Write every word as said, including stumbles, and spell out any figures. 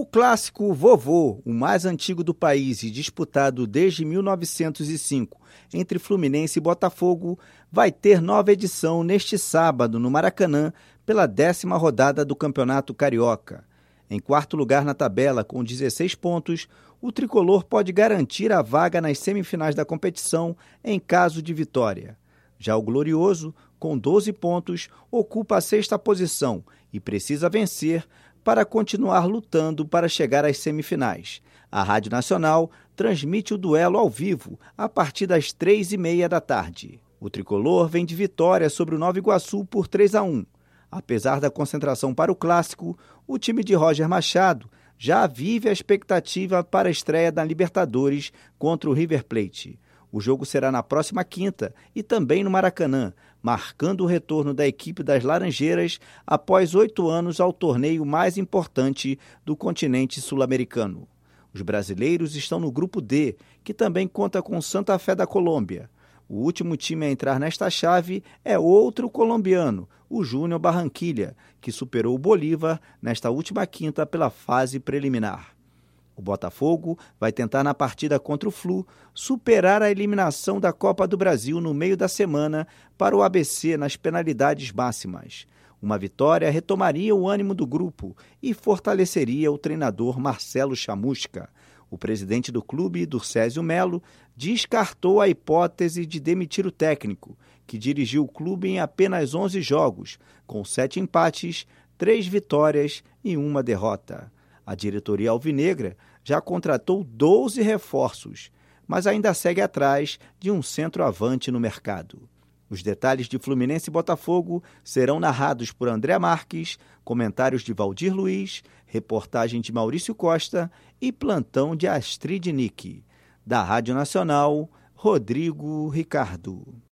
clássico Vovô, o mais antigo do país e disputado desde mil novecentos e cinco, entre Fluminense e Botafogo, vai ter nova edição neste sábado no Maracanã pela décima rodada do Campeonato Carioca. Em quarto lugar na tabela, com dezesseis pontos, o tricolor pode garantir a vaga nas semifinais da competição em caso de vitória. Já o Glorioso, com doze pontos, ocupa a sexta posição e precisa vencer para continuar lutando para chegar às semifinais. A Rádio Nacional transmite o duelo ao vivo a partir das três e meia da tarde. O tricolor vem de vitória sobre o Nova Iguaçu por três a um. Apesar da concentração para o clássico, o time de Roger Machado já vive a expectativa para a estreia da Libertadores contra o River Plate. O jogo será na próxima quinta e também no Maracanã, marcando o retorno da equipe das Laranjeiras após oito anos ao torneio mais importante do continente sul-americano. Os brasileiros estão no grupo D, que também conta com Santa Fé da Colômbia. O último time a entrar nesta chave é outro colombiano, o Júnior Barranquilla, que superou o Bolívar nesta última quinta pela fase preliminar. O Botafogo vai tentar na partida contra o Flu superar a eliminação da Copa do Brasil no meio da semana para o A B C nas penalidades máximas. Uma vitória retomaria o ânimo do grupo e fortaleceria o treinador Marcelo Chamusca. O presidente do clube, Durcésio Melo, descartou a hipótese de demitir o técnico, que dirigiu o clube em apenas onze jogos, com sete empates, três vitórias e uma derrota. A diretoria alvinegra já contratou doze reforços, mas ainda segue atrás de um centroavante no mercado. Os detalhes de Fluminense e Botafogo serão narrados por André Marques, comentários de Valdir Luiz, reportagem de Maurício Costa e plantão de Astrid Nick. Da Rádio Nacional, Rodrigo Ricardo.